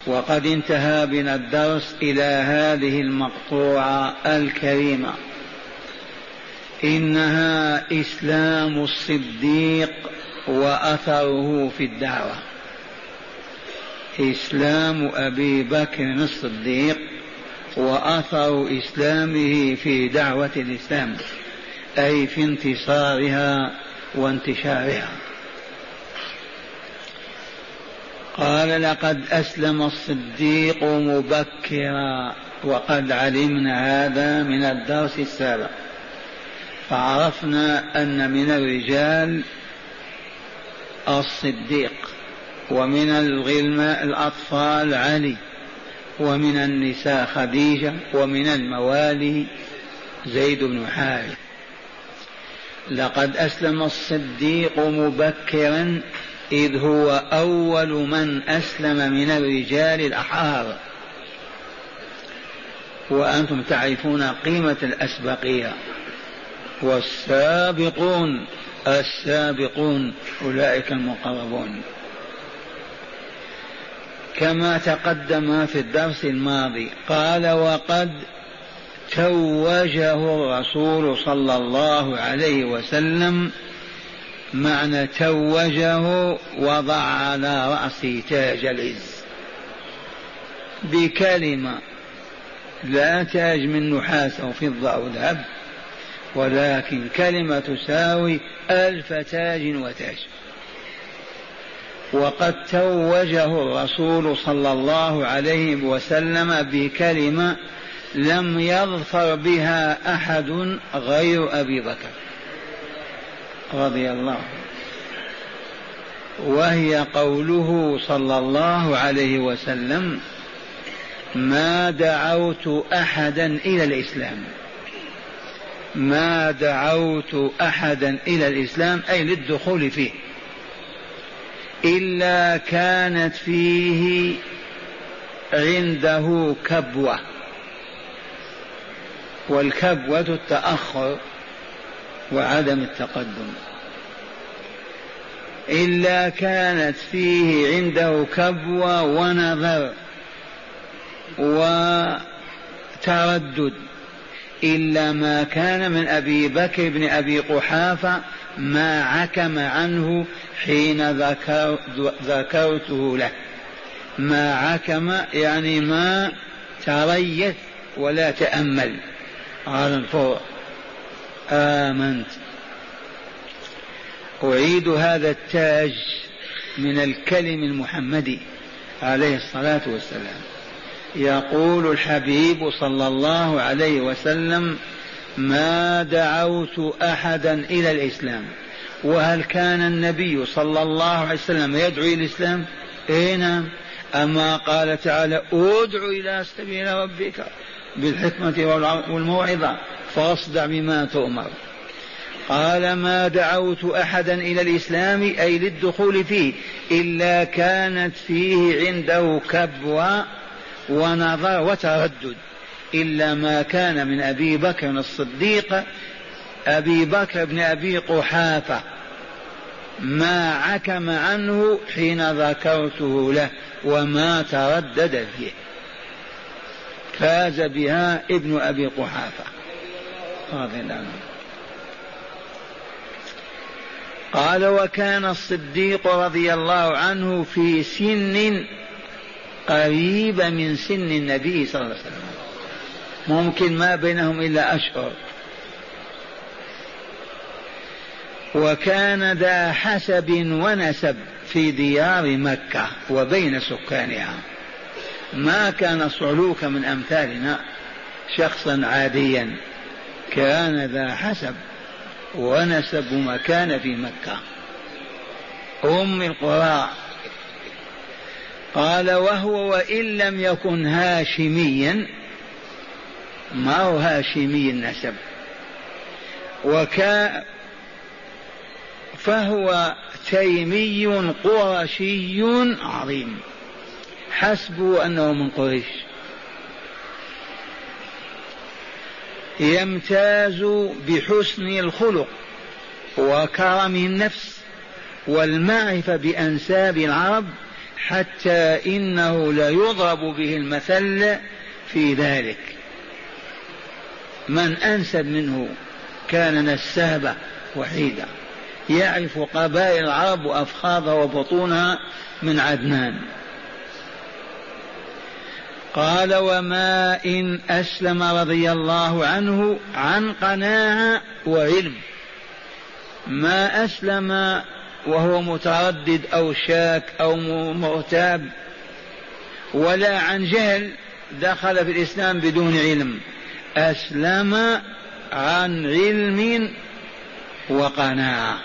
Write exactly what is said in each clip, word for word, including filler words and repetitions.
وقد انتهى بنا الدرس إلى هذه المقطوعة الكريمة: إنها إسلام الصديق وأثره في الدعوة. إسلام أبي بكر الصديق وأثر إسلامه في دعوة الإسلام، أي في انتصارها وانتشارها. قال: لقد أسلم الصديق مبكرا، وقد علمنا هذا من الدرس السابق، فعرفنا أن من الرجال الصديق، ومن الغلمان الأطفال علي، ومن النساء خديجة، ومن الموالي زيد بن حارثة. لقد أسلم الصديق مبكرا إذ هو أول من أسلم من الرجال الأحرار، وأنتم تعرفون قيمة الأسبقية. والسابقون السابقون أولئك المقربون، كما تقدم في الدرس الماضي. قال: وقد توجه الرسول صلى الله عليه وسلم. معنى توجه: وضع على رأسه تاج العز، بكلمة، لا تاج من نحاس أو فضة أو ذهب، ولكن كلمة تساوي ألف تاج وتاج. وقد توجه الرسول صلى الله عليه وسلم بكلمة لم يظفر بها أحد غير أبي بكر رضي الله عنه، وهي قوله صلى الله عليه وسلم: ما دعوت أحدا إلى الإسلام، ما دعوت أحدا إلى الإسلام أي للدخول فيه، إلا كانت فيه عنده كبوة، والكبوة التأخر وعدم التقدم، إلا كانت فيه عنده كبوة ونظر وتردد، إلا ما كان من أبي بكر بن أبي قحافة ما عكم عنه حين ذكر ذكرته له. ما عكم يعني ما تريث ولا تأمل على الفور. آمنت. أعيد هذا التاج من الكلم المحمدي عليه الصلاة والسلام. يقول الحبيب صلى الله عليه وسلم: ما دعوت أحدا إلى الإسلام. وهل كان النبي صلى الله عليه وسلم يدعو إلى الإسلام؟ إيه نعم. أما قال تعالى: ادع إلى سبيل ربك بالحكمة والموعظة فاصدع بما تؤمر. قال: ما دعوت أحدا إلى الإسلام أي للدخول فيه، إلا كانت فيه عنده كبوة ونظر وتردد، إلا ما كان من أبي بكر الصديق أبي بكر بن أبي قحافة ما عكم عنه حين ذكرته له وما تردد فيه. فاز بها ابن أبي قحافة رضي الله عنه. قال: وكان الصديق رضي الله عنه في سن قريب من سن النبي صلى الله عليه وسلم، ممكن ما بينهم إلا أشهر. وكان ذا حسب ونسب في ديار مكة وبين سكانها، ما كان صعلوك من أمثالنا، شخصا عاديا، كان ذا حسب ونسب مكان في مكة أم القرى. قال: وهو وإن لم يكن هاشميا، ما هو هاشمي النسب، وكا فهو تيمي قرشي عظيم، حسبه أنه من قريش، يمتاز بحسن الخلق وكرم النفس والمعرفة بأنساب العرب حتى إنه ليضرب به المثل في ذلك. من أنسب منه؟ كان نسابة وحيدة يعرف قبائل العرب وأفخاذها وبطونها من عدنان. قال: وما إن أسلم رضي الله عنه عن قناعة وعلم، ما أسلم وهو متردد أو شاك أو مرتاب، ولا عن جهل دخل في الإسلام بدون علم، أسلم عن علم وقناعة.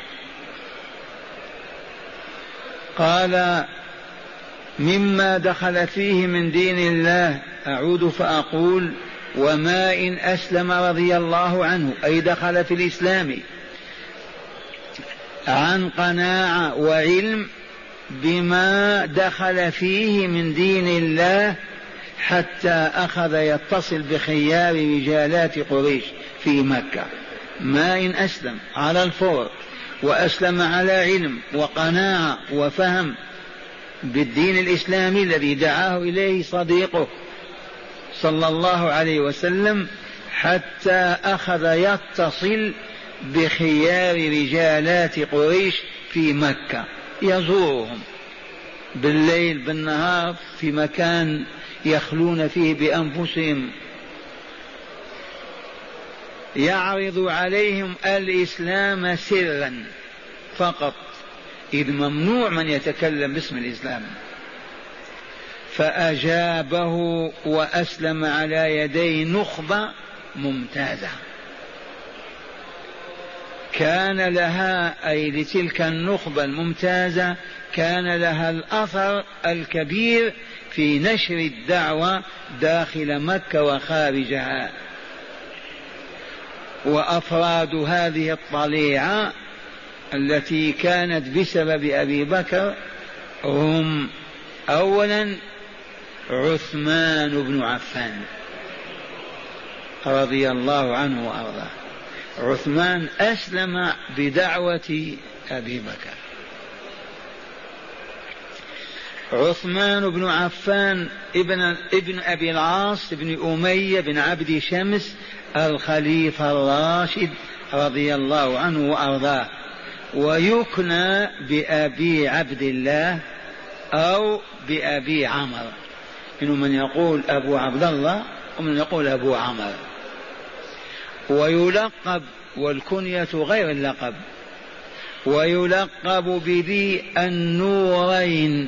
قال: مما دخل فيه من دين الله، أعود فأقول: وما إن أسلم رضي الله عنه، أي دخل في الإسلام عن قناعة وعلم بما دخل فيه من دين الله، حتى أخذ يتصل بخيار رجالات قريش في مكة. ما إن أسلم على الفور، وأسلم على علم وقناعة وفهم بالدين الإسلامي الذي دعاه إليه صديقه صلى الله عليه وسلم، حتى أخذ يتصل بخيار رجالات قريش في مكة، يزورهم بالليل بالنهار في مكان يخلون فيه بأنفسهم، يعرض عليهم الإسلام سرا فقط، إذ ممنوع من يتكلم باسم الإسلام. فأجابه وأسلم على يدي نخبة ممتازة كان لها، أي لتلك النخبة الممتازة كان لها الأثر الكبير في نشر الدعوة داخل مكة وخارجها. وأفراد هذه الطليعة التي كانت بسبب أبي بكر هم: أولا عثمان بن عفان رضي الله عنه وأرضاه. عثمان أسلم بدعوة أبي بكر. عثمان بن عفان ابن, ابن أبي العاص بن أمية بن عبد شمس الخليفة الراشد رضي الله عنه وأرضاه، ويكنى بأبي عبد الله أو بأبي عمر، إنه من يقول أبو عبد الله ومن يقول أبو عمر. ويلقب، والكنية غير اللقب، ويلقب بذي النورين.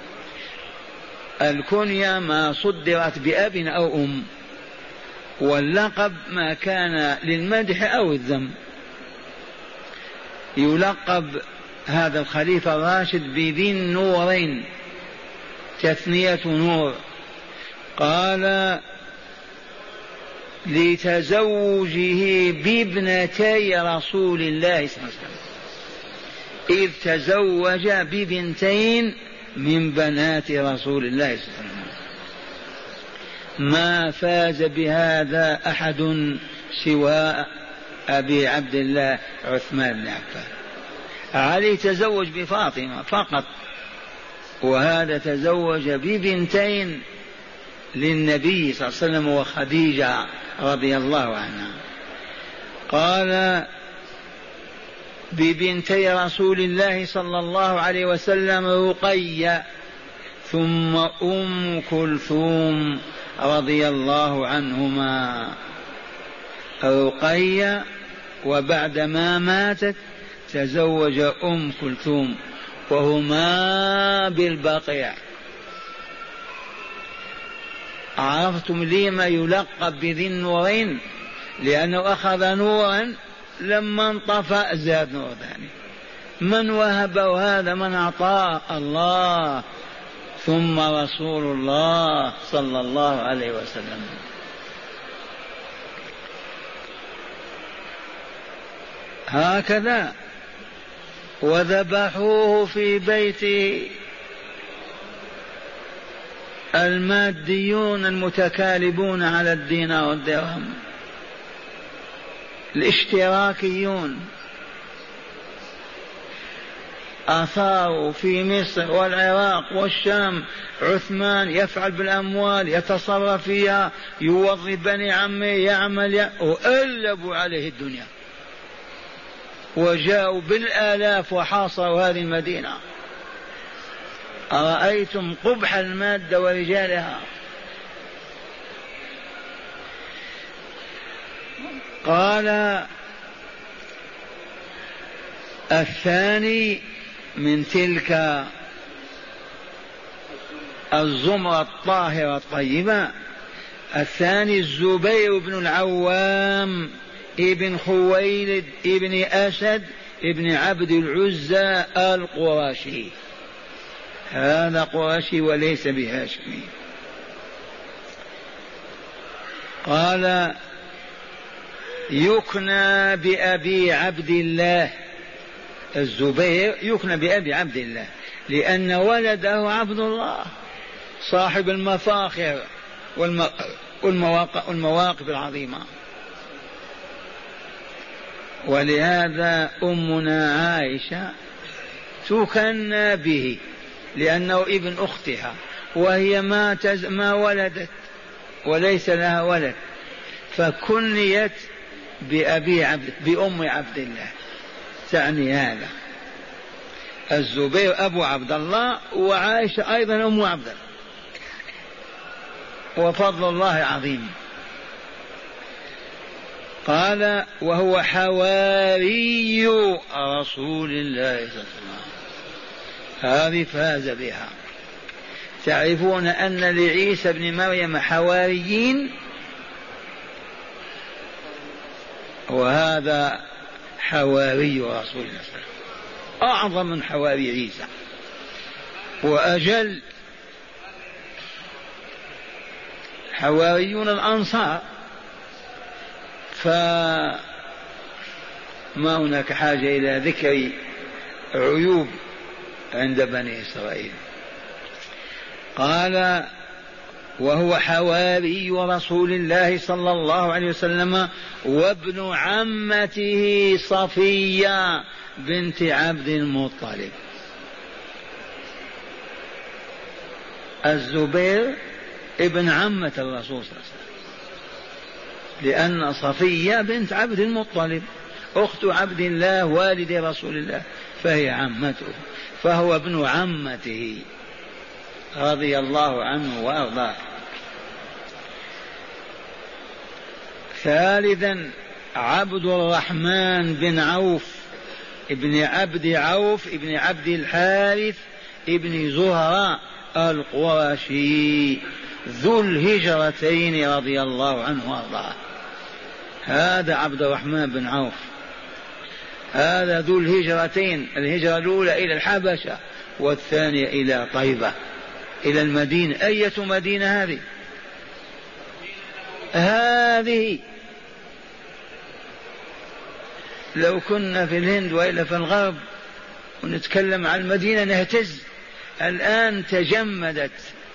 الكنية ما صدرت بأب أو أم، واللقب ما كان للمدح أو الذم. يلقب هذا الخليفة الراشد بذي النورين، تثنية نور. قال: لتزوجه بابنتي رسول الله صلى الله عليه وسلم، إذ تزوج ببنتين من بنات رسول الله صلى الله عليه وسلم. ما فاز بهذا أحد سوى أبي عبد الله عثمان بن عفان. علي تزوج بفاطمة فقط، وهذا تزوج ببنتين للنبي صلى الله عليه وسلم وخديجة رضي الله عنها. قال: ببنتي رسول الله صلى الله عليه وسلم رقية ثم أم كلثوم رضي الله عنهما. رقية وبعدما ماتت تزوج أم كلثوم، وهما بالبقيع. عرفتم لما يلقب بذي النورين؟ لأنه أخذ نورا لما انطفأ زاد نور ثاني. من وهبه هذا؟ من أعطاه؟ الله، ثم رسول الله صلى الله عليه وسلم. هكذا. وذبحوه في بيته الماديون المتكالبون على الدينار والدرهم، الاشتراكيون. أثاروا في مصر والعراق والشام. عثمان يفعل بالأموال، يتصرف فيها، يوظف بني عمه، يعمل، وألبوا عليه الدنيا وجاءوا بالآلاف وحاصروا هذه المدينة. أرأيتم قبح المادة ورجالها. قال الثاني من تلك الزمرة الطاهرة الطيبة، الثاني الزبير بن العوام ابن خويلد ابن أسد ابن عبد العزى القرشي. هذا قرشي وليس بهاشمي. قال يكنى بأبي عبد الله، الزبير يكنى بأبي عبد الله لأن ولده عبد الله صاحب المفاخر والمواقف العظيمة. ولهذا أمنا عائشة تكنى به لأنه ابن أختها، وهي ما, تز... ما ولدت وليس لها ولد، فكنيت بأبي عبد بأم عبد الله. تعني هذا الزبير أبو عبد الله، وعائشة أيضا أم عبد الله، وفضل الله عظيم. قال وهو حواري رسول الله صلى الله عليه وسلم. هذه فاز بها. تعرفون أن لعيسى بن مريم حواريين، وهذا حواري رسول الله صلى الله عليه وسلم أعظم من حواري عيسى وأجل. حواريون الأنصار، فما هناك حاجة إلى ذكر عيوب عند بني إسرائيل. قال وهو حواري رسول الله صلى الله عليه وسلم وابن عمته صفية بنت عبد المطلب. الزبير ابن عمة الرسول صلى الله عليه وسلم، لأن صفية بنت عبد المطلب أخت عبد الله والد رسول الله، فهي عمته، فهو ابن عمته رضي الله عنه وأرضاه. ثالثا عبد الرحمن بن عوف ابن عبد عوف ابن عبد الحارث ابن زهرة القرشي ذو الهجرتين رضي الله عنه وارضاه. هذا عبد الرحمن بن عوف، هذا ذو الهجرتين، الهجرة الأولى إلى الحبشة والثانية إلى طيبة إلى المدينة. أية مدينة هذه؟ هذه لو كنا في الهند وإلا في الغرب ونتكلم عن المدينة نهتز. الآن تجمدت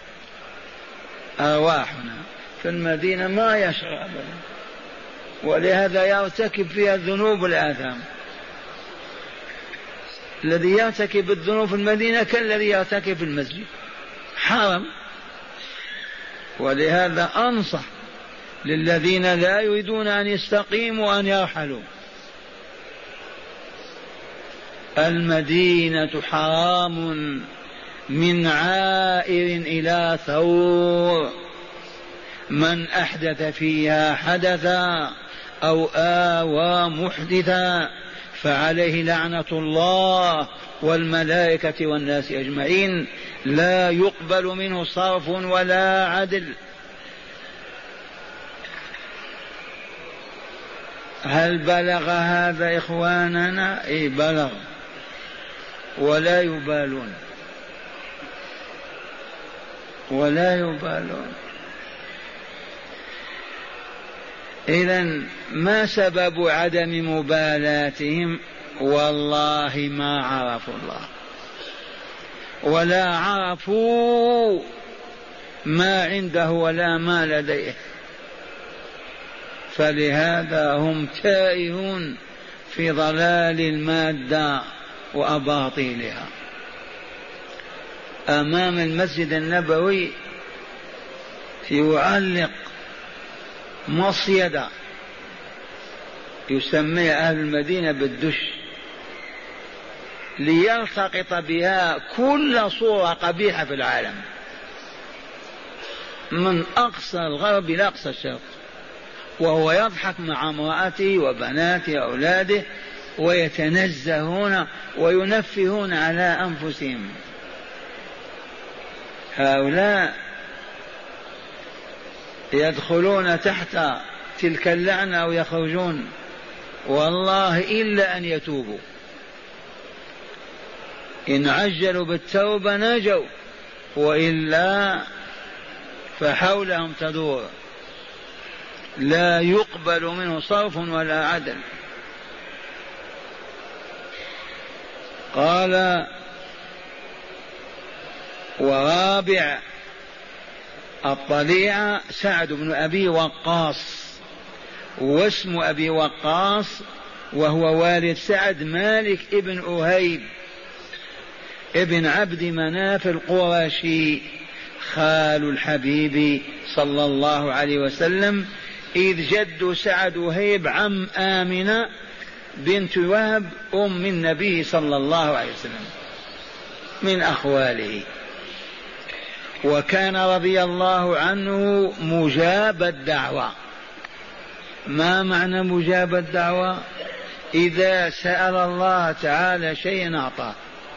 أرواحنا في المدينة ما يشعر أبدا، ولهذا يرتكب فيها الذنوب والآثام. الذي يرتكب الذنوب في المدينة كالذي يرتكب في المسجد، حرام. ولهذا أنصح للذين لا يريدون أن يستقيموا أن يرحلوا. المدينة حرام من عائر إلى ثور، من أحدث فيها حدثا أو آوى محدثا فعليه لعنة الله والملائكة والناس أجمعين، لا يقبل منه صرف ولا عدل. هل بلغ هذا إخواننا؟ إيه بلغ، ولا يبالون ولا يبالون. إذن ما سبب عدم مبالاتهم؟ والله ما عرفوا الله ولا عرفوا ما عنده ولا ما لديه، فلهذا هم تائهون في ضلال المادة وأباطيلها. أمام المسجد النبوي يعلق مصيدة يسميها أهل المدينة بالدش، ليلتقط بها كل صورة قبيحة في العالم من أقصى الغرب إلى أقصى الشرق، وهو يضحك مع امرأته وبناته وأولاده ويتنزهون وينفهون على أنفسهم. هؤلاء يدخلون تحت تلك اللعنة أو يخرجون والله إلا أن يتوبوا. إن عجلوا بالتوبة نجوا، وإلا فحولهم تدور، لا يقبل منه صرف ولا عدل. قال: ورابع الطليعة سعد بن أبي وقاص، واسم أبي وقاص وهو والد سعد مالك ابن أهيب ابن عبد مناف القرشي، خال الحبيب صلى الله عليه وسلم، إذ جد سعد وهيب عم آمنة بنت وهب أم النبي صلى الله عليه وسلم من أخواله. وكان رضي الله عنه مجاب الدعوة. ما معنى مجاب الدعوة؟ إذا سأل الله تعالى شيئا أعطاه.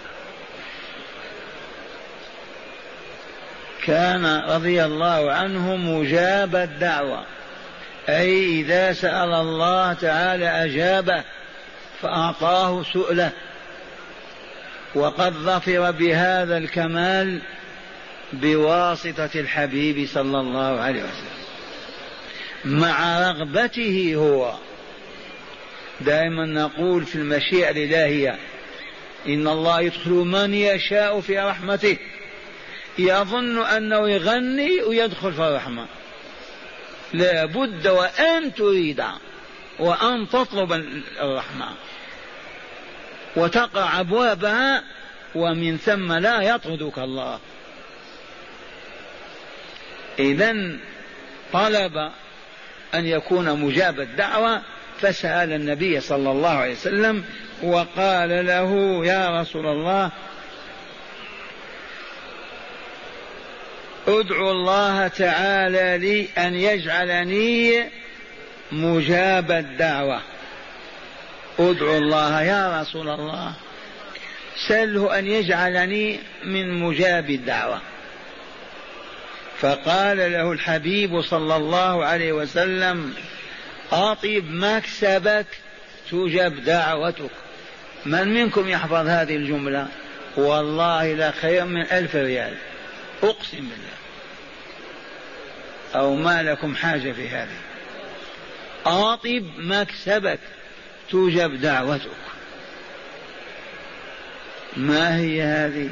كان رضي الله عنه مجاب الدعوة، أي إذا سأل الله تعالى أجابه فأعطاه سؤله. وقد ظفر بهذا الكمال بواسطة الحبيب صلى الله عليه وسلم مع رغبته هو. دائما نقول في المشيئة الإلهية إن الله يدخل من يشاء في رحمته، يظن أنه يغني ويدخل في الرحمة. لا بد وأن تريد وأن تطلب الرحمة وتقع أبوابها، ومن ثم لا يطردك الله. إذن طلب أن يكون مجاب الدعوة، فسأل النبي صلى الله عليه وسلم وقال له: يا رسول الله ادعو الله تعالى لي أن يجعلني مجاب الدعوة. ادعو الله يا رسول الله، سله أن يجعلني من مجاب الدعوة. فقال له الحبيب صلى الله عليه وسلم: أطب مكسبك تجب دعوتك. من منكم يحفظ هذه الجملة؟ والله لا خير من ألف ريال، أقسم بالله. أو ما لكم حاجة في هذه؟ أطب مكسبك تجب دعوتك. ما هي هذه؟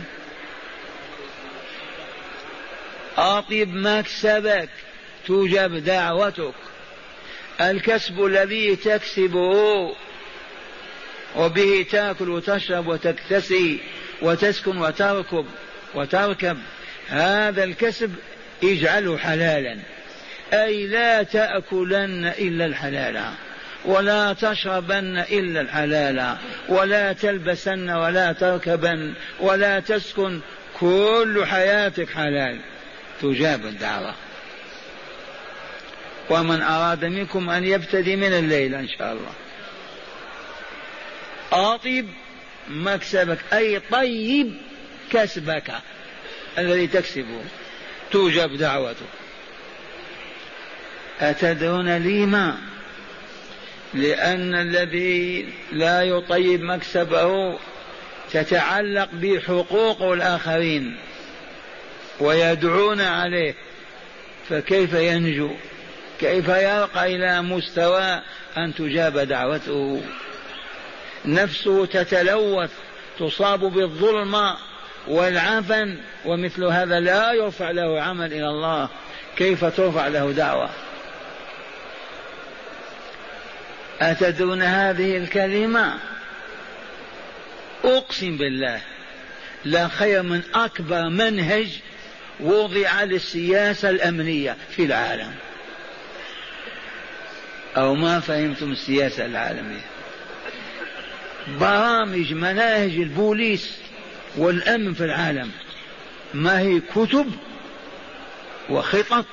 أطب مكسبك تجب دعوتك. الكسب الذي تكسبه وبه تأكل وتشرب وتكتسي وتسكن وتركب وتركب، هذا الكسب اجعله حلالا، أي لا تأكلن إلا الحلال، ولا تشربن إلا الحلال، ولا تلبسن ولا تركبن ولا تسكن، كل حياتك حلال، تجاب الدعوة. ومن أراد منكم أن يبتدي من الليل إن شاء الله. أطيب مكسبك أي طيب كسبك الذي تكسبه توجب دعوته. أتدرون لما؟ لأن الذي لا يطيب مكسبه تتعلق بحقوق الآخرين ويدعون عليه، فكيف ينجو؟ كيف يرقى إلى مستوى أن تجاب دعوته؟ نفسه تتلوث، تصاب بالظلم والعفن، ومثل هذا لا يرفع له عمل إلى الله، كيف ترفع له دعوة؟ أتدرون هذه الكلمة أقسم بالله لا خير من أكبر منهج وضع للسياسة الأمنية في العالم. أو ما فهمتم السياسة العالمية؟ برامج مناهج البوليس والأمن في العالم ما هي كتب وخطط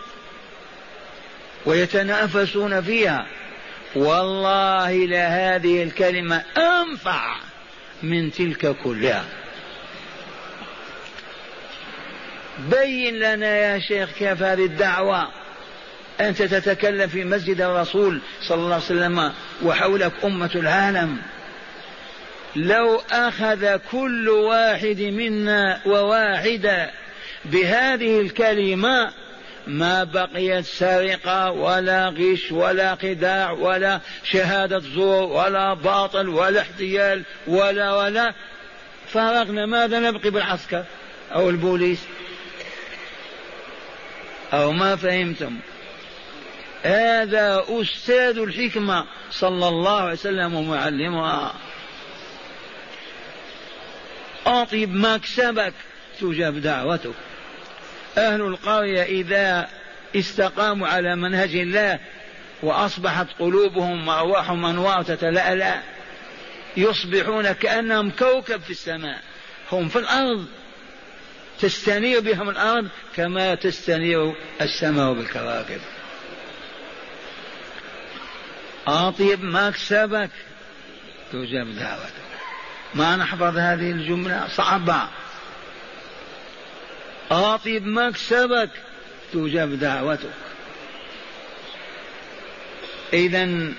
ويتنافسون فيها. والله لهذه الكلمة أنفع من تلك كلها. بين لنا يا شيخ كيف هذه الدعوة؟ أنت تتكلم في مسجد الرسول صلى الله عليه وسلم وحولك أمة العالم. لو أخذ كل واحد منا وواحدة بهذه الكلمة ما بقيت سرقة ولا غش ولا خداع ولا شهادة زور ولا باطل ولا احتيال ولا ولا فرقنا. ماذا نبقي بالعسكر أو البوليس؟ أو ما فهمتم؟ هذا أستاذ الحكمة صلى الله عليه وسلم ومعلمها. أطيب مكسبك تجاب دعوتك. أهل القرية إذا استقاموا على منهج الله وأصبحت قلوبهم وأرواحهم أنوار تتلألأ يصبحون كأنهم كوكب في السماء. هم في الأرض تستنير بهم الأرض كما تستنير السماء بالكواكب. أطيب مكسبك تجاب دعوتك. ما نحفظ هذه الجملة صعبة. أطيب مكسبك تجاب دعوتك. إذن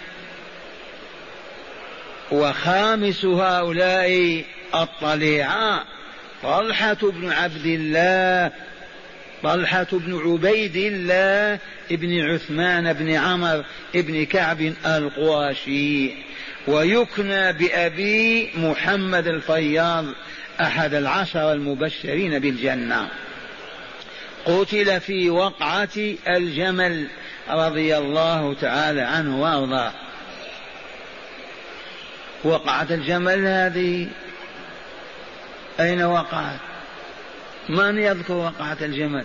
وخامس هؤلاء الطليعة طلحة بن عبد الله طلحة بن عبيد الله ابن عثمان بن عمر ابن كعب القرشي، ويكنى بأبي محمد الفياض أحد العشر المبشرين بالجنة. قتل في وقعة الجمل رضي الله تعالى عنه وارضاه. وقعة الجمل هذه أين وقعت؟ من يذكر وقعة الجمل؟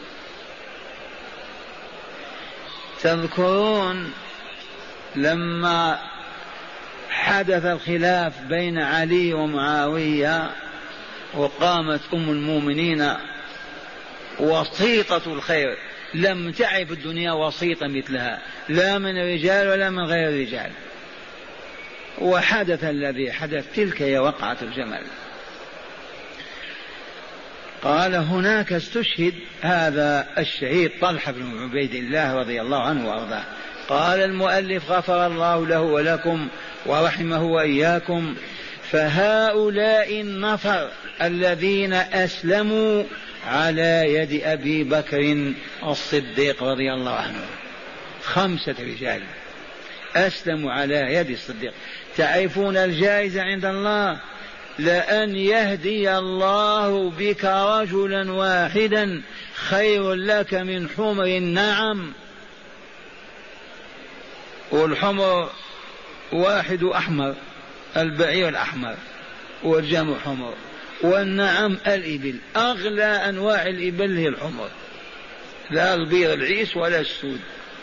تذكرون لما حدث الخلاف بين علي ومعاوية وقامت أم المؤمنين وسيطة الخير، لم تعب الدنيا وسيطة مثلها لا من رجال ولا من غير رجال، وحدث الذي حدث. تلك هي وقعة الجمل. قال هناك استشهد هذا الشهيد طلحة بن عبيد الله رضي الله عنه وارضاه. قال المؤلف غفر الله له ولكم ورحمه وإياكم. فهؤلاء النفر الذين أسلموا على يد أبي بكر الصديق رضي الله عنه، خمسة رجال أسلموا على يد الصديق. تعرفون الجائزة عند الله؟ لأن يهدي الله بك رجلا واحدا خير لك من حمر النعم. والحمر واحد أحمر، البعير الأحمر والجمع حمر، والنعم الإبل. أغلى أنواع الإبل هي الحمر، لا البيض العيس ولا السود.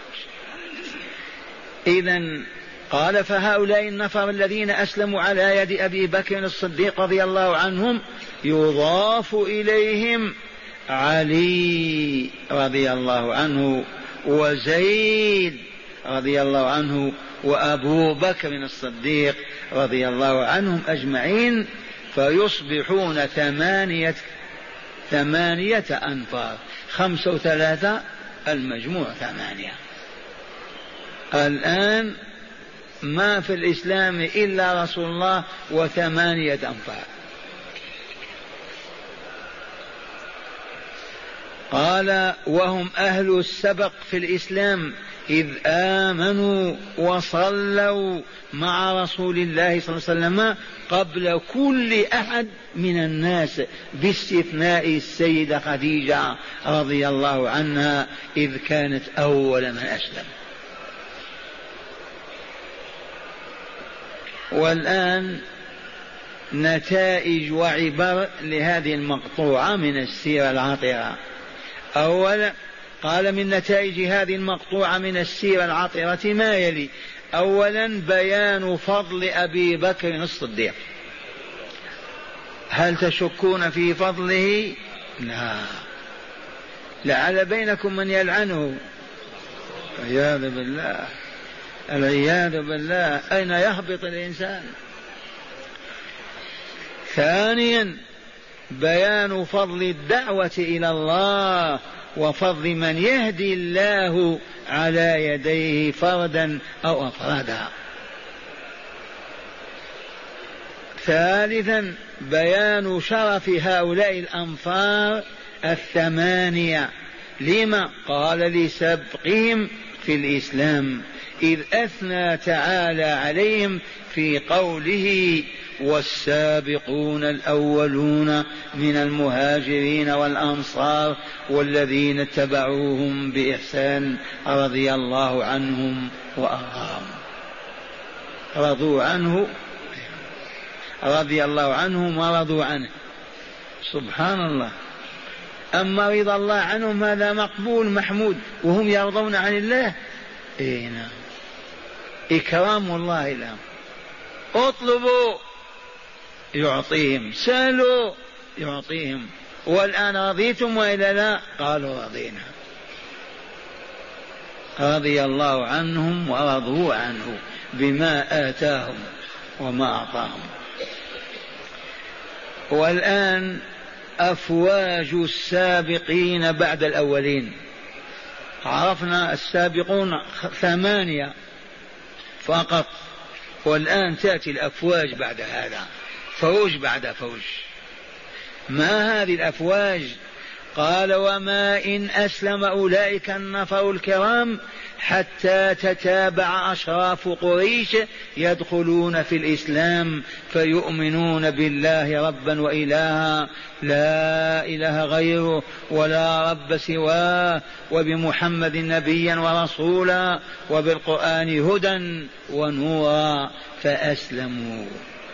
إذن قال فهؤلاء النفر الذين أسلموا على يد أبي بكر الصديق رضي الله عنهم يضاف إليهم علي رضي الله عنه وزيد رضي الله عنه وأبو بكر الصديق رضي الله عنهم أجمعين، فيصبحون ثمانية ثمانية أنفار. خمسة وثلاثة المجموع ثمانية. الآن ما في الإسلام إلا رسول الله وثمانية أنفار. قال وهم أهل السبق في الإسلام إذ آمنوا وصلوا مع رسول الله صلى الله عليه وسلم قبل كل أحد من الناس باستثناء السيدة خديجة رضي الله عنها إذ كانت أول من أسلم. والآن نتائج وعبر لهذه المقطوعة من السيرة العطرة. أولا قال من نتائج هذه المقطوعة من السيرة العطرة ما يلي: أولا بيان فضل أبي بكر الصديق. هل تشكون في فضله؟ لا. لعل بينكم من يلعنه، العياذ بالله، العياذ بالله. أين يهبط الإنسان؟ ثانيا بيان فضل الدعوة إلى الله وفضل من يهدي الله على يديه فردا أو أفرادا. ثالثا بيان شرف هؤلاء الأنفار الثمانية. لما؟ قال لسبقهم في الإسلام، إذ أثنى تعالى عليهم في قوله: والسابقون الأولون من المهاجرين والأنصار والذين اتبعوهم بإحسان رضي الله عنهم وأرضاهم. رضوا عنه، رضي الله عنهم ورضوا عنه، سبحان الله. أما رضا الله عنهم هذا مقبول محمود، وهم يرضون عن الله. إيه نعم، إكرام الله لهم. اطلبوا يعطيهم، سألوا يعطيهم. والآن رضيتم وإلا لا؟ قالوا رضينا. رضي الله عنهم ورضوا عنه بما آتاهم وما أعطاهم. والآن أفواج السابقين بعد الأولين. عرفنا السابقون ثمانية فقط، والآن تأتي الأفواج بعد هذا، فوج بعد فوج. ما هذه الأفواج؟ قال: وما إن أسلم أولئك النفر الكرام حتى تتابع أشراف قريش يدخلون في الإسلام فيؤمنون بالله ربا وإلها لا إله غيره ولا رب سواه، وبمحمد نبيا ورسولا، وبالقرآن هدى ونورا، فأسلموا.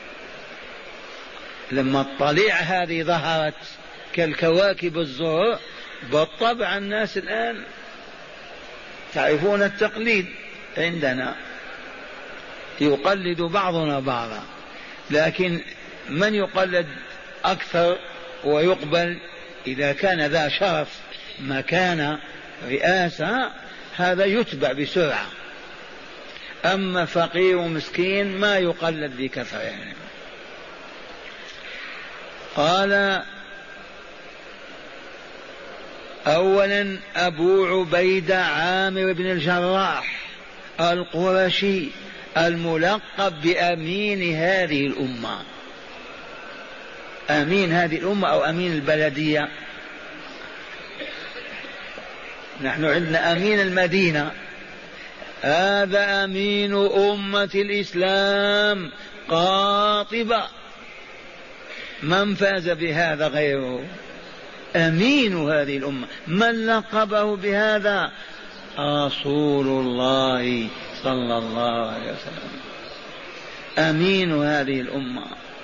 لما الطليع هذه ظهرت كالكواكب الزهر، بالطبع الناس الآن تعرفون التقليد عندنا، يقلد بعضنا بعضا، لكن من يقلد أكثر ويقبل إذا كان ذا شرف مكانة رئاسة، هذا يتبع بسرعة. أما فقير ومسكين ما يقلد بكثرة يعني. قال: أولا أبو عبيدة عامر بن الجراح القرشي الملقب بأمين هذه الأمة. أمين هذه الأمة أو أمين البلدية؟ نحن عندنا أمين المدينة، هذا أمين أمة الإسلام قاطبة، من فاز بهذا غيره؟ أمين هذه الأمة. من لقبه بهذا؟ رسول الله صلى الله عليه وسلم، أمين هذه الأمة.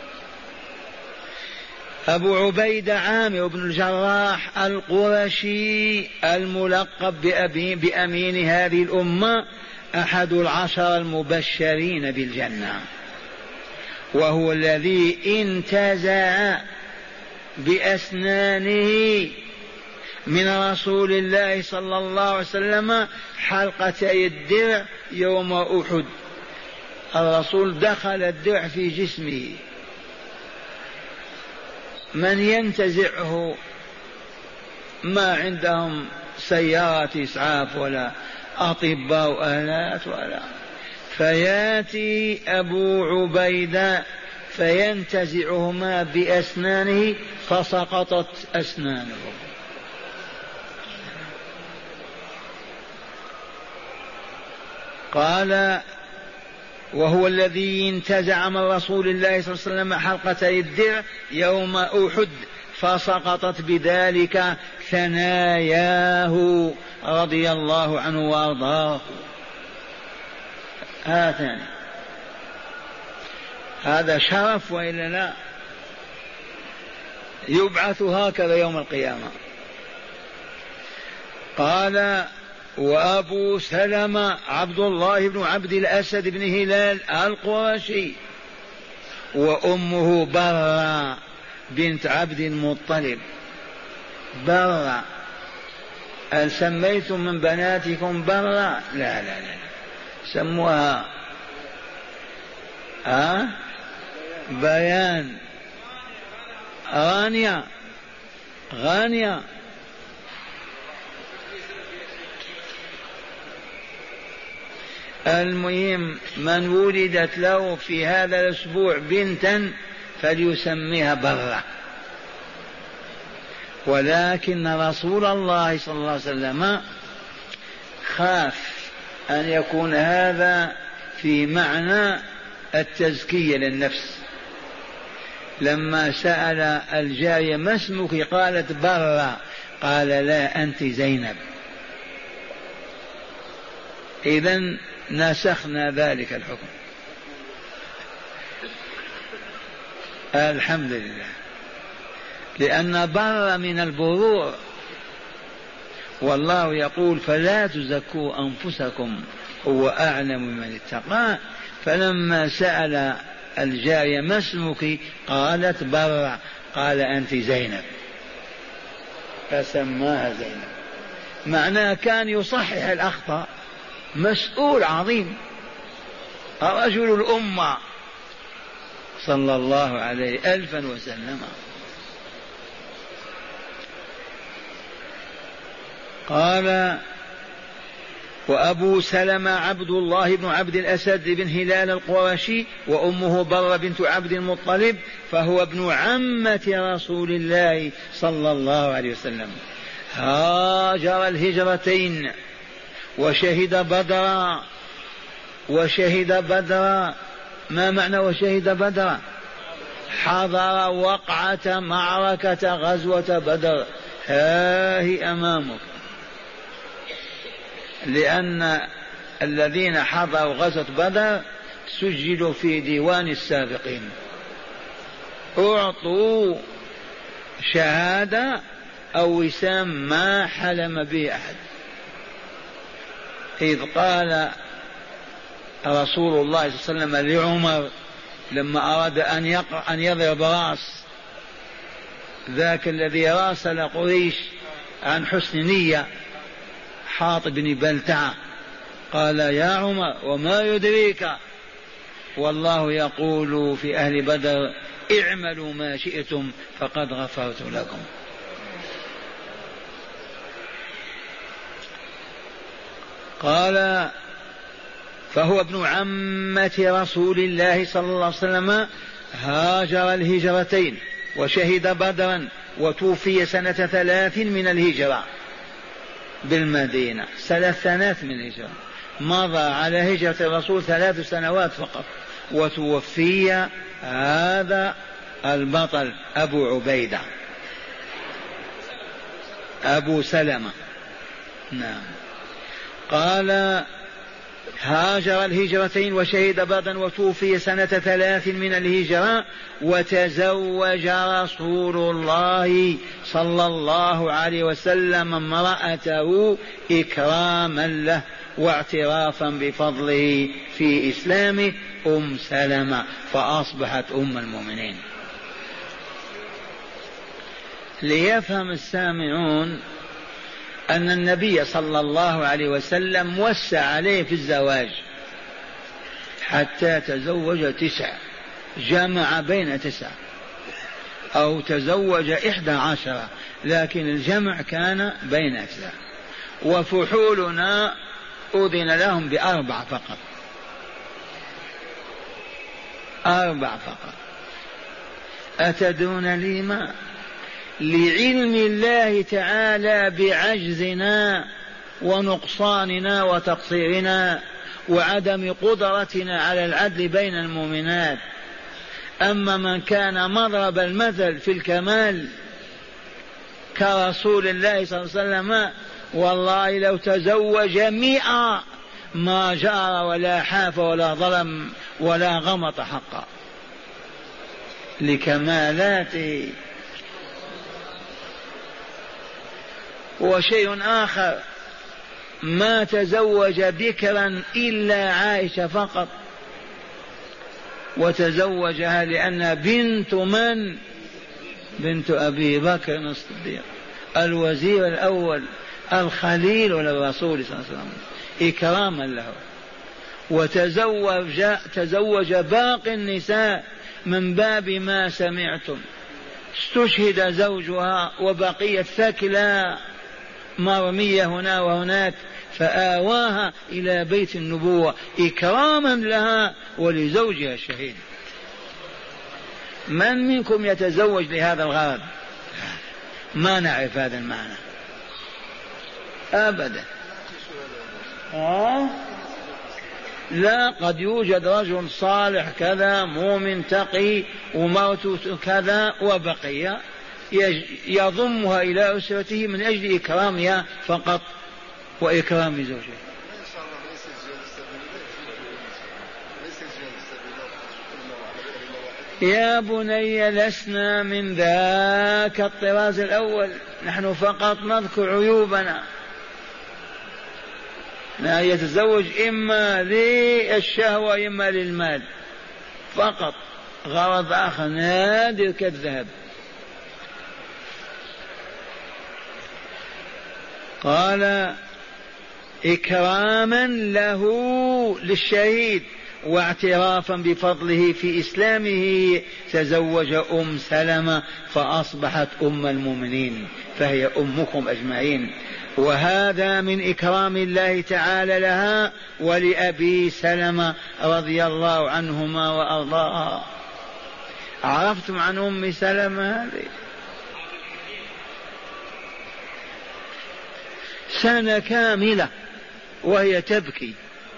أبو عبيدة عامر بن الجراح القرشي الملقب بأبي بأمين هذه الأمة، أحد العشر المبشرين بالجنة، وهو الذي انتزع بأسنانه من رسول الله صلى الله عليه وسلم حلقتي الدرع يوم أحد. الرسول دخل الدرع في جسمه، من ينتزعه؟ ما عندهم سيارات إسعاف ولا أطباء وآلات ولا، فياتي أبو عبيدة فينتزعهما بأسنانه فسقطت أسنانه. قال: وهو الذي انتزع من رسول الله صلى الله عليه وسلم حلقتي الدرع يوم أحد فسقطت بذلك ثناياه رضي الله عنه وارضاه. هاتان هذا شرف وإلا لا؟ يبعث هكذا يوم القيامة. قال وأبو سلمة عبد الله بن عبد الأسد بن هلال القرشي، وأمه برة بنت عبد المطلب. برة، هل سميتم من بناتكم برة؟ لا لا لا، سموها ها بيان، غانية، غانية. المهم من ولدت له في هذا الأسبوع بنتا فليسميها برة. ولكن رسول الله صلى الله عليه وسلم خاف أن يكون هذا في معنى التزكية للنفس. لما سأل الجارية ما اسمك؟ قالت برة، قال لا أنت زينب. إذن نسخنا ذلك الحكم، الحمد لله، لأن بر من البرور، والله يقول فلا تزكوا أنفسكم هو أعلم من اتقى. فلما سأل الجارية ما اسمك؟ قالت برة، قال أنت زينب، فسماها زينب. معناه كان يصحح الأخطاء، مسؤول عظيم، رجل الأمة صلى الله عليه ألفا وسلم. قال وأبو سلمة عبد الله بن عبد الأسد بن هلال القرشي، وأمه برة بنت عبد المطلب، فهو ابن عمة رسول الله صلى الله عليه وسلم. هاجر الهجرتين وشهد بدرا. وشهد بدرا، ما معنى وشهد بدرا؟ حضر وقعة معركة غزوة بدر، ها هي أمامك. لأن الذين حضروا غزوة بدر سجلوا في ديوان السابقين، أعطوا شهادة أو وسام ما حلم به أحد. إذ قال رسول الله صلى الله عليه وسلم لعمر لما أراد أن يقع أن يضرب راس ذاك الذي راسل قريش عن حسن نية، حاطب بن بلتعة، قال يا عمر وما يدريك والله يقول في أهل بدر اعملوا ما شئتم فقد غفرت لكم. قال فهو ابن عمة رسول الله صلى الله عليه وسلم، هاجر الهجرتين وشهد بدرا، وتوفي سنة ثلاث من الهجرة بالمدينة. ثلاث سنوات من الهجرة، مضى على هجرة الرسول ثلاث سنوات فقط، وتوفي هذا البطل أبو عبيدة أبو سلمة. نعم. قال هاجر الهجرتين وشهد بدرا وتوفي سنة ثلاث من الهجرة، وتزوج رسول الله صلى الله عليه وسلم امرأته إكراما له واعترافا بفضله في إسلامه، أم سلمة، فأصبحت أم المؤمنين. ليفهم السامعون أن النبي صلى الله عليه وسلم وسع عليه في الزواج حتى تزوج تسع، جمع بين تسع، أو تزوج إحدى عشرة، لكن الجمع كان بين تسع. وفحولنا أذن لهم بأربع فقط، أربع فقط. أتدون لما؟ لعلم الله تعالى بعجزنا ونقصاننا وتقصيرنا وعدم قدرتنا على العدل بين المؤمنات. أما من كان مضرب المثل في الكمال كرسول الله صلى الله عليه وسلم، والله لو تزوج مئة ما جار ولا حاف ولا ظلم ولا غمط حقا. لكمالاته. وشيء آخر، ما تزوج بكرا إلا عائشة فقط، وتزوجها لأنها بنت من؟ بنت أبي بكر الصديق الوزير الأول الخليل للرسول صلى الله عليه وسلم إكراما له. وتزوج تزوج باقي النساء من باب ما سمعتم. استشهد زوجها وبقيت ثكلى مرمية هنا وهناك، فآواها إلى بيت النبوة إكراما لها ولزوجها الشهيد. من منكم يتزوج لهذا الغرض؟ ما نعرف هذا المعنى أبدا. آه؟ لا، قد يوجد رجل صالح كذا مؤمن تقي وموت كذا وبقي يضمها إلى أسرته من أجل إكرامها فقط وإكرام زوجها. يا بني لسنا من ذاك الطراز الأول، نحن فقط نذكر عيوبنا. لا يتزوج إما للشهوة إما للمال فقط، غرض آخر نادر كالذهب. قال إكراما له للشهيد واعترافا بفضله في إسلامه تزوج أم سلمة فأصبحت أم المؤمنين، فهي أمكم أجمعين. وهذا من إكرام الله تعالى لها ولأبي سلمة رضي الله عنهما وأرضاها. عرفتم عن أم سلمة هذه؟ سنة كاملة وهي تبكي،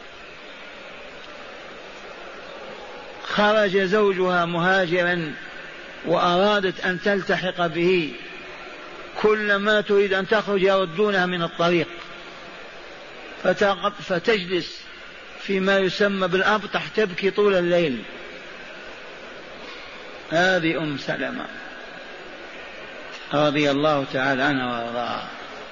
خرج زوجها مهاجرا وأرادت أن تلتحق به، كلما تريد أن تخرج يردونها من الطريق، فتجلس فيما يسمى بالأبطح تبكي طول الليل. هذه أم سلمة رضي الله تعالى عنها وارضاها.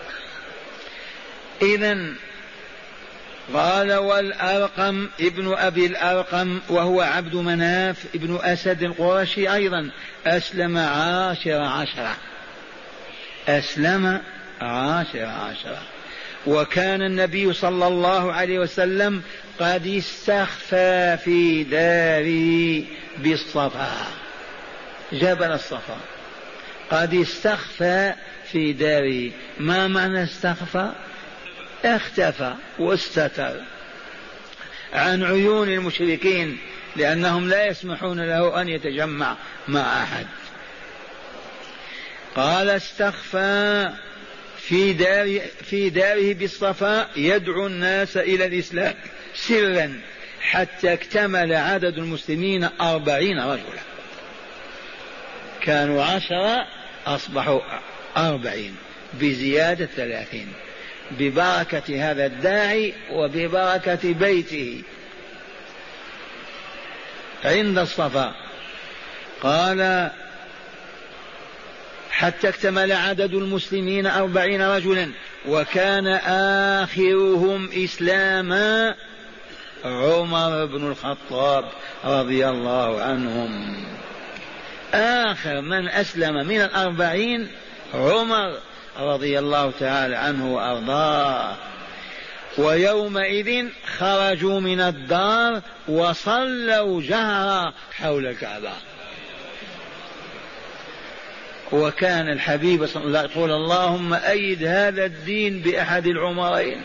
إذن قال والأرقم ابن أبي الأرقم وهو عبد مناف ابن أسد القرشي أيضا أسلم عاشر عشرة أسلم عاشر عشرة وكان النبي صلى الله عليه وسلم قد استخفى في داره بالصفا، جبل الصفا، قد استخفى في داره. ما معنى استخفى؟ اختفى واستتر عن عيون المشركين، لأنهم لا يسمحون له أن يتجمع مع أحد. قال استخفى في داره, في داره بالصفاء يدعو الناس إلى الإسلام سرا حتى اكتمل عدد المسلمين أربعين رجلا. كانوا عشرة أصبحوا أربعين بزيادة ثلاثين ببركة هذا الداعي وببركة بيته عند الصفا. قال حتى اكتمل عدد المسلمين أربعين رجلا وكان آخرهم إسلاما عمر بن الخطاب رضي الله عنهم. آخر من أسلم من الأربعين عمر رضي الله تعالى عنه وأرضاه. ويومئذ خرجوا من الدار وصلوا جهرا حول الكعبة. وكان الحبيب صلى الله عليه وسلم يقول اللهم أيد هذا الدين بأحد العمرين،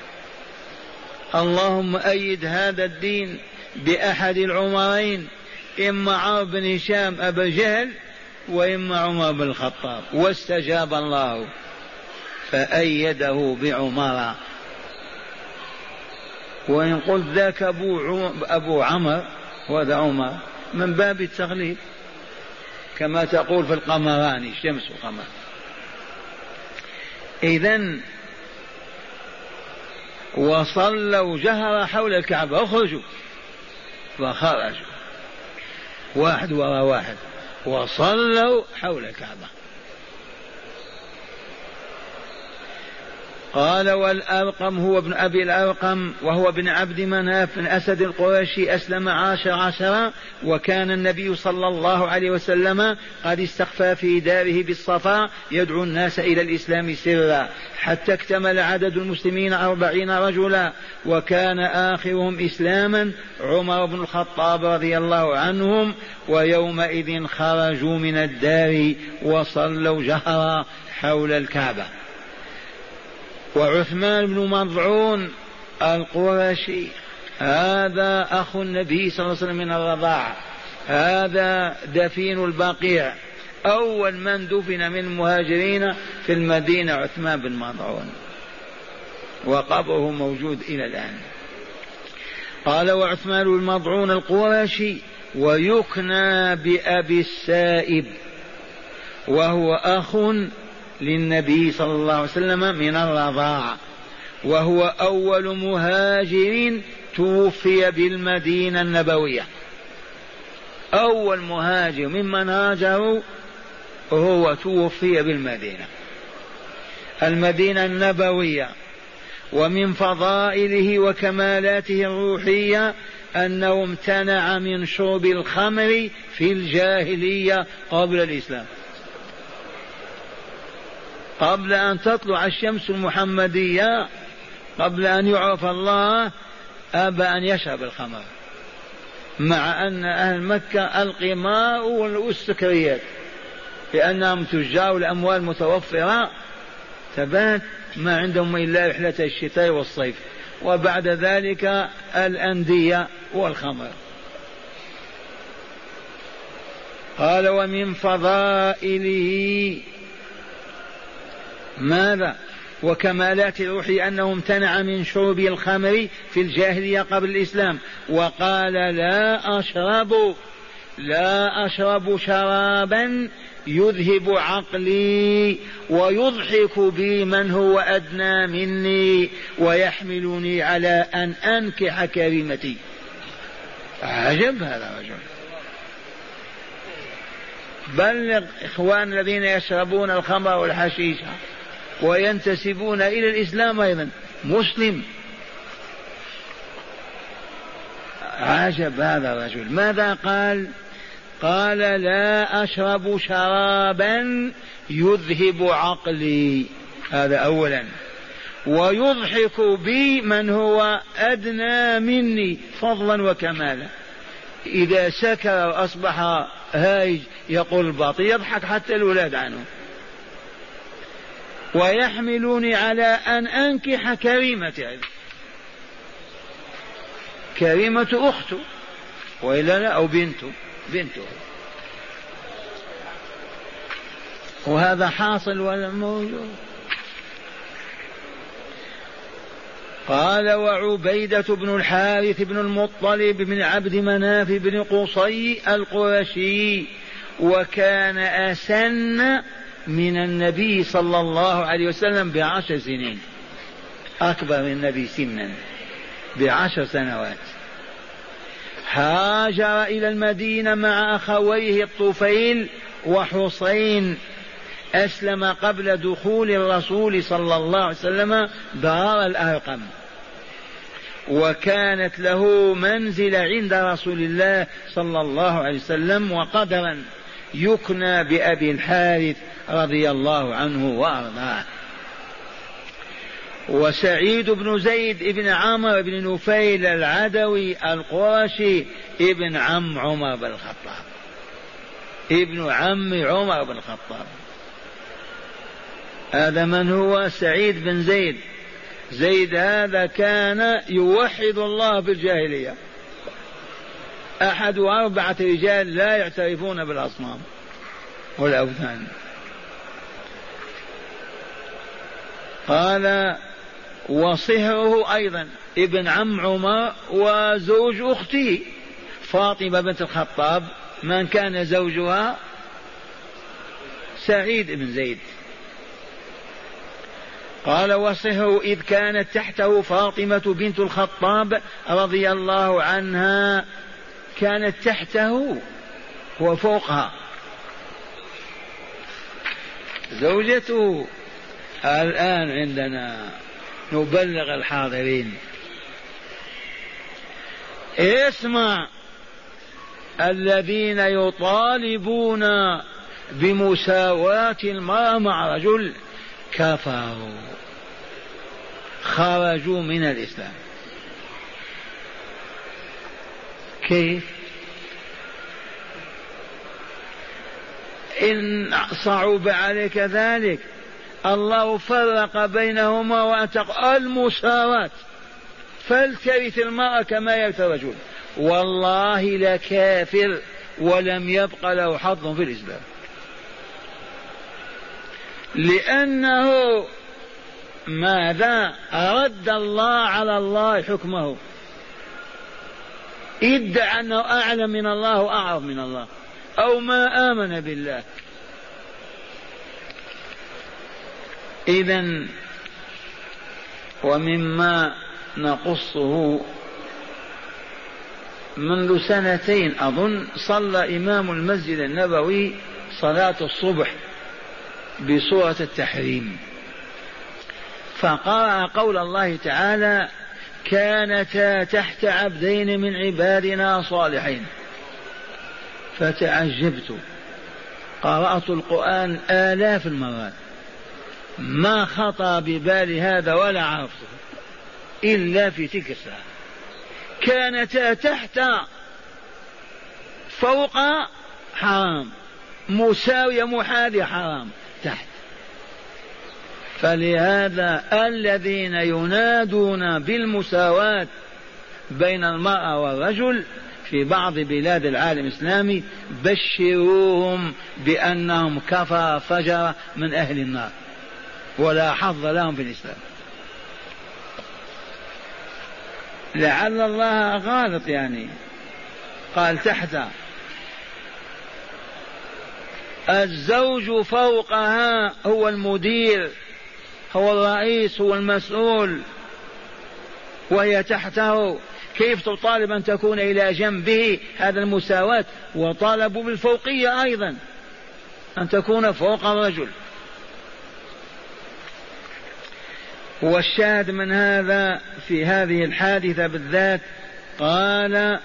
اللهم أيد هذا الدين بأحد العمرين، إما عمرو بن هشام أبا جهل وإما عمر بن الخطاب، واستجاب الله فأيده بعمر. وإن قلت ذاك أبو, أبو عمر وهذا عمر من باب التغليب، كما تقول في القمران الشمس والقمر. إذن وصلوا جهرا حول الكعبة، اخرجوا، فخرجوا واحد وراء واحد وصلوا حول الكعبة. قال والأرقم هو ابن أبي الأرقم وهو ابن عبد مناف بن أسد القرشي أسلم عاشر عشرة، وكان النبي صلى الله عليه وسلم قد استخفى في داره بالصفا يدعو الناس إلى الإسلام سرا حتى اكتمل عدد المسلمين أربعين رجلا، وكان آخرهم إسلاما عمر بن الخطاب رضي الله عنهم، ويومئذ خرجوا من الدار وصلوا جهرا حول الكعبة. وعثمان بن مضعون القرشي هذا أخو النبي صلى الله عليه وسلم من الرضاعة، هذا دفين البقيع، أول من دفن من المهاجرين في المدينة عثمان بن مضعون، وقبره موجود إلى الآن. قال وعثمان بن مضعون القرشي ويكنى بأبي السائب، وهو أخ للنبي صلى الله عليه وسلم من الرضاعة، وهو أول مهاجر توفي بالمدينة النبوية، أول مهاجر ممن هاجروا هو توفي بالمدينة المدينة النبوية. ومن فضائله وكمالاته الروحية أنه امتنع من شرب الخمر في الجاهلية قبل الإسلام، قبل أن تطلع الشمس المحمدية، قبل أن يعرف الله، أبى أن يشرب الخمر، مع أن أهل مكة القمار والسكريات لأنهم تجار الأموال متوفرة، تبات ما عندهم إلا رحلة الشتاء والصيف، وبعد ذلك الأندية والخمر. قال ومن فضائله ماذا وكمالات روحي أنه امتنع من شرب الخمر في الجاهلية قبل الإسلام، وقال لا أشرب لا أشرب شرابا يذهب عقلي ويضحك بي من هو أدنى مني ويحملني على أن أنكح كريمتي. عجب هذا الرجل. بلغ إخوان الذين يشربون الخمر والحشيشة وينتسبون إلى الإسلام أيضا مسلم. عجب هذا الرجل. ماذا قال؟ قال لا أشرب شرابا يذهب عقلي، هذا أولا، ويضحك بي من هو أدنى مني فضلا وكمالا. إذا سكر وأصبح هايج يقول الباطل يضحك حتى الولاد عنه. ويحملوني على أن أنكح كريمتي، كريمة أخته وإلا لا أو بنته بنته وهذا حاصل ولا موجود. قال وعبيدة بن الحارث بن المطلب بن عبد مناف بن قصي القرشي، وكان أسن من النبي صلى الله عليه وسلم بعشر سنين، أكبر من النبي سنا بعشر سنوات. هاجر إلى المدينة مع أخويه الطفيل وحسين، أسلم قبل دخول الرسول صلى الله عليه وسلم دار الأرقم، وكانت له منزل عند رسول الله صلى الله عليه وسلم وقدرا، يكنى بأبي الحارث رضي الله عنه وأرضاه. وسعيد بن زيد ابن عمرو بن نفيل العدوي القرشي ابن عم عمر بن الخطاب، ابن عم عمر بن الخطاب. هذا من هو؟ سعيد بن زيد. زيد هذا كان يوحد الله في الجاهلية، أحد أربعة رجال لا يعترفون بالأصنام والأوثان. قال وصهره أيضا ابن عم عمر وزوج أخته فاطمة بنت الخطاب، من كان زوجها سعيد بن زيد. قال وصهره إذ كانت تحته فاطمة بنت الخطاب رضي الله عنها، كانت تحته وفوقها زوجته. الآن عندنا نبلغ الحاضرين، اسمع، الذين يطالبون بمساواة المرأة مع رجل كفروا، خرجوا من الإسلام. كيف؟ إن صعب عليك ذلك الله فرق بينهما وأتق المساواة، فلترث المرأة كما يرث الرجل. والله لكافر ولم يبق له حظ في الإسلام، لأنه ماذا؟ رد الله على الله حكمه، ادعى أنه أعلم من الله وأعرف من الله، أو ما آمن بالله. إذن ومما نقصه منذ سنتين أظن صلى إمام المسجد النبوي صلاة الصبح بسورة التحريم، فقرأ قول الله تعالى: كانتا تحت عبدين من عبادنا صالحين. فتعجبت، قرأت القرآن آلاف المرات ما خطر ببالي هذا ولا عرفته إلا في تلك الساعة. كانتا تحت، فوق حرام، مساوية محاذية حرام، تحت. فلهذا الذين ينادون بالمساواة بين المرأة والرجل في بعض بلاد العالم الإسلامي بشروهم بأنهم كفر فجر من أهل النار ولا حظ لهم في الإسلام. لعل الله غالط، يعني قال تحت، الزوج فوقها، هو المدير، هو الرئيس، هو المسؤول، وهي تحته. كيف تطالب أن تكون إلى جنبه؟ هذا المساواة. وطالبوا بالفوقية أيضا، أن تكون فوق الرجل. والشاهد من هذا في هذه الحادثة بالذات، قال: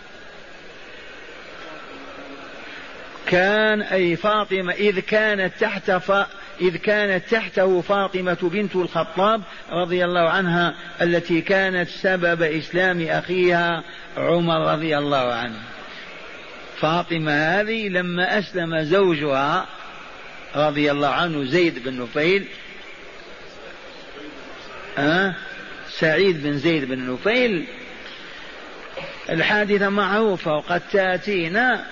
كان أي فاطمة إذ كانت تحت ف... إذ كانت تحته فاطمة بنت الخطاب رضي الله عنها، التي كانت سبب إسلام أخيها عمر رضي الله عنه. فاطمة هذه لما أسلم زوجها رضي الله عنه زيد بن نفيل، أه؟ سعيد بن زيد بن نفيل، الحادثة معروفة وقد تأتينا،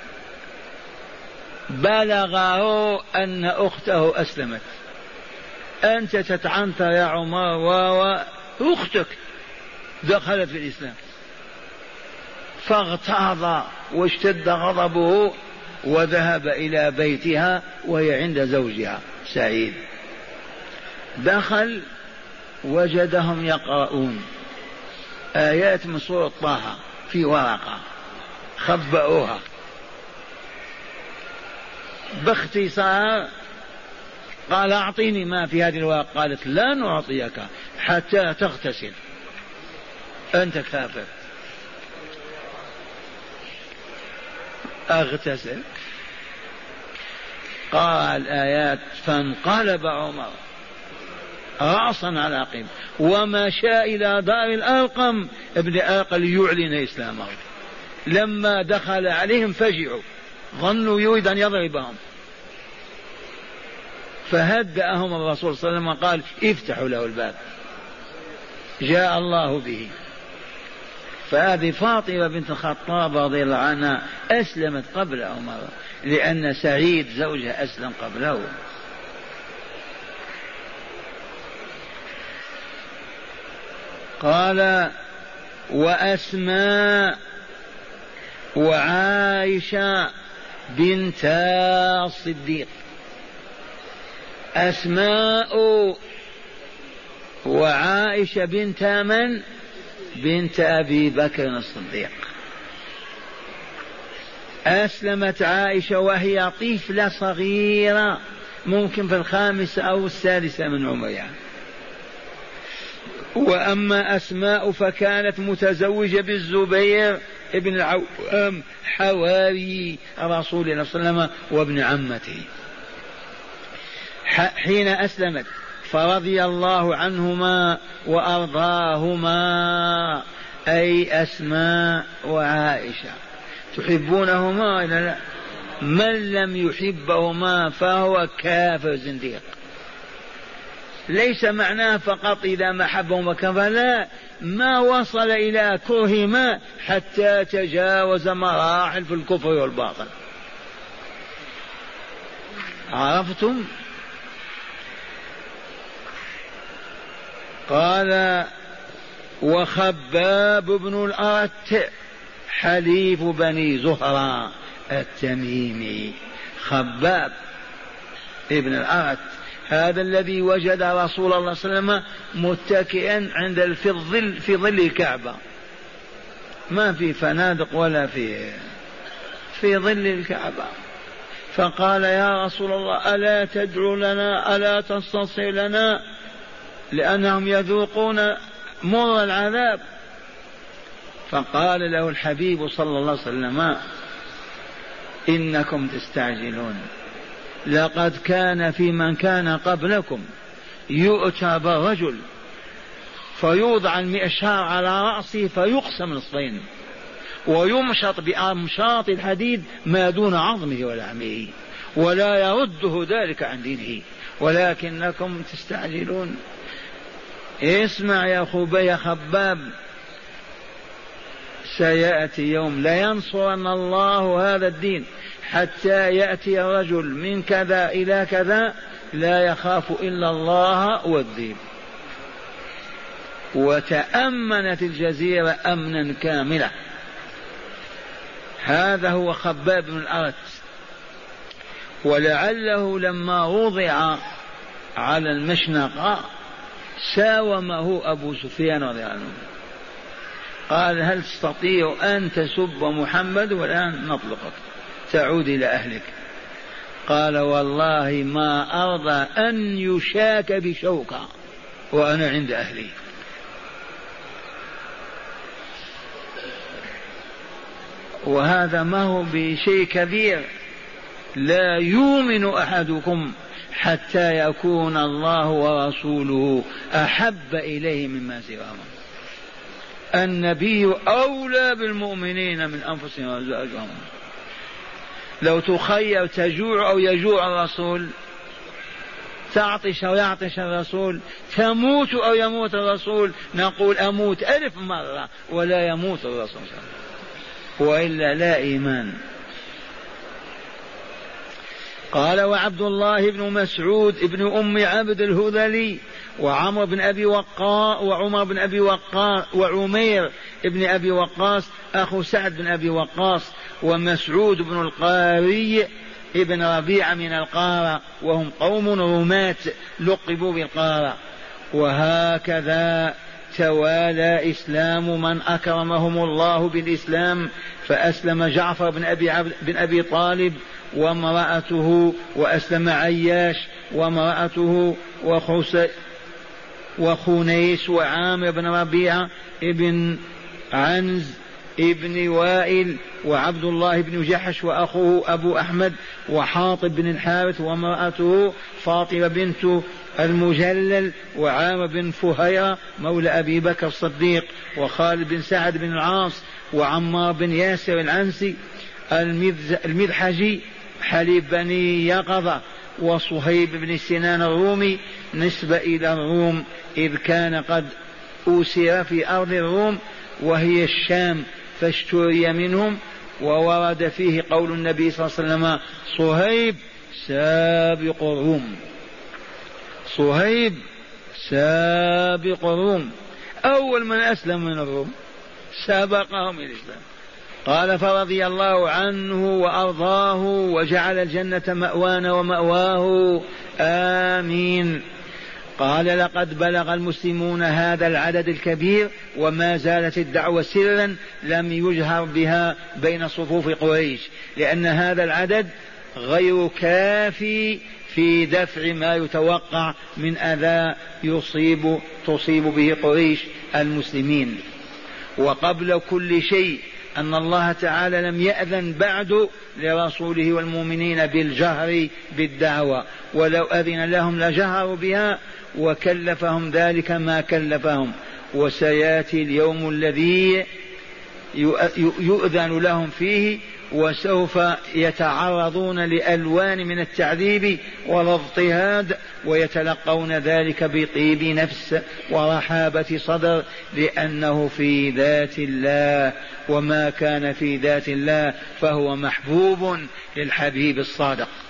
بلغه أن أخته أسلمت. أنت تتعنتر يا عمر، وأختك دخلت في الإسلام. فاغتاظ واشتد غضبه وذهب إلى بيتها وهي عند زوجها سعيد. دخل وجدهم يقرؤون آيات من سورة طه في ورقة، خبأوها باختصار. قال: أعطيني ما في هذه الورقة. قالت: لا نعطيك حتى تغتسل، أنت كافر. أغتسل، قال الآيات، فانقلب عمر رأسا على عقب ومشى إلى دار الأرقم ابن أرقم ليعلن إسلامه. لما دخل عليهم فجعوا، ظنوا يريد أن يضربهم، فهدأهم الرسول صلى الله عليه وسلم وقال: افتحوا له الباب، جاء الله به. فهذه فاطمة بنت الخطاب رضي الله عنها أسلمت قبل عمر، لأن سعيد زوجها أسلم قبله. قال: وأسماء وعائشة بنتا الصديق. أسماء وعائشة بنت من؟ بنت أبي بكر الصديق. أسلمت عائشة وهي طفلة صغيرة ممكن في الخامسة أو السادسة من عمرها. وأما أسماء فكانت متزوجة بالزبير ابن العوام حواري رسول الله صلى الله عليه وسلم وابن عمته. حين أسلمت فرضي الله عنهما وأرضاهما، أي أسماء وعائشة. تحبونهما إلا لا؟ من لم يحبهما فهو كافر زنديق. ليس معناه فقط إذا ما حبهما كفر، لا، ما وصل إلى كرهما حتى تجاوز مراحل في الكفر والباطل. عرفتم؟ قال وخباب بن الأرت حليف بني زهرة التميمي. خباب ابن الأرت هذا الذي وجد رسول الله صلى الله عليه وسلم متكئا عند في الظل في ظل الكعبة، ما في فنادق ولا في في ظل الكعبة، فقال يا رسول الله ألا تدعو لنا ألا تستنصر لنا لأنهم يذوقون مر العذاب. فقال له الحبيب صلى الله عليه وسلم إنكم تستعجلون، لقد كان في من كان قبلكم يؤتى بالرجل فيوضع المئشار على رأسه فيقسم نصفين ويمشط بأمشاط الحديد ما دون عظمه ولحمه ولا يرده ذلك عن دينه، ولكنكم تستعجلون. اسمع يا خبي يا خباب، سيأتي يوم لا ينصرن الله هذا الدين حتى يأتي الرجل من كذا إلى كذا لا يخاف إلا الله والذئب. وتأمنت الجزيرة أمنا كاملا. هذا هو خباب بن الأرت. ولعله لما وضع على المشنقة ساومه أبو سفيان رضي الله عنه، قال هل تستطيع أن تسب محمد والآن نطلقك تعود إلى أهلك؟ قال والله ما أرضى أن يشاك بشوكة وأنا عند أهلي. وهذا ما هو بشيء كبير. لا يؤمن أحدكم حتى يكون الله ورسوله أحب إليه مما سواهما. النبي أولى بالمؤمنين من أنفسهم وأزواجهم. لو تخير تجوع أو يجوع الرسول، تعطش أو يعطش الرسول، تموت أو يموت الرسول، نقول أموت ألف مرة ولا يموت الرسول، وإلا لا إيمان. قال وعبد الله بن مسعود ابن أم عبد الهذلي وعمر بن أبي وقاص وعمر بن أبي وقاص وعمير بن أبي وقاص أخو سعد بن أبي وقاص ومسعود بن القاري ابن ربيعة من القارة، وهم قوم رماة لقبوا بالقارة. وهكذا توالى إسلام من أكرمهم الله بالإسلام، فأسلم جعفر بن أبي, عبد بن أبي طالب وامرأته، وأسلم عياش وامرأته وخنيس وعامر بن ربيعة ابن عنز ابن وائل وعبد الله بن جحش وأخوه أبو أحمد وحاطب بن الحارث وامرأته فاطمة بنت المجلل وعامر بن فهيرة مولى أبي بكر الصديق وخالد بن سعد بن العاص وعمار بن ياسر العنسي المذحجي حليب بني يقظة وصهيب بن سنان الرومي نسبة إلى الروم، إذ كان قد أوسر في أرض الروم وهي الشام فاشتري منهم. وورد فيه قول النبي صلى الله عليه وسلم صهيب سابق الروم، صهيب سابق الروم، أول من أسلم من الروم سابقهم الإسلام. قال فرضي الله عنه وأرضاه وجعل الجنة مأوانا ومأواه آمين. قال لقد بلغ المسلمون هذا العدد الكبير وما زالت الدعوة سرا لم يجهر بها بين صفوف قريش، لأن هذا العدد غير كافي في دفع ما يتوقع من أذى يصيب تصيب به قريش المسلمين. وقبل كل شيء أن الله تعالى لم يأذن بعد لرسوله والمؤمنين بالجهر بالدعوة، ولو أذن لهم لجهروا بها وكلفهم ذلك ما كلفهم. وسيأتي اليوم الذي يؤذن لهم فيه وسوف يتعرضون لألوان من التعذيب والاضطهاد ويتلقون ذلك بطيب نفس ورحابة صدر، لأنه في ذات الله، وما كان في ذات الله فهو محبوب للحبيب الصادق.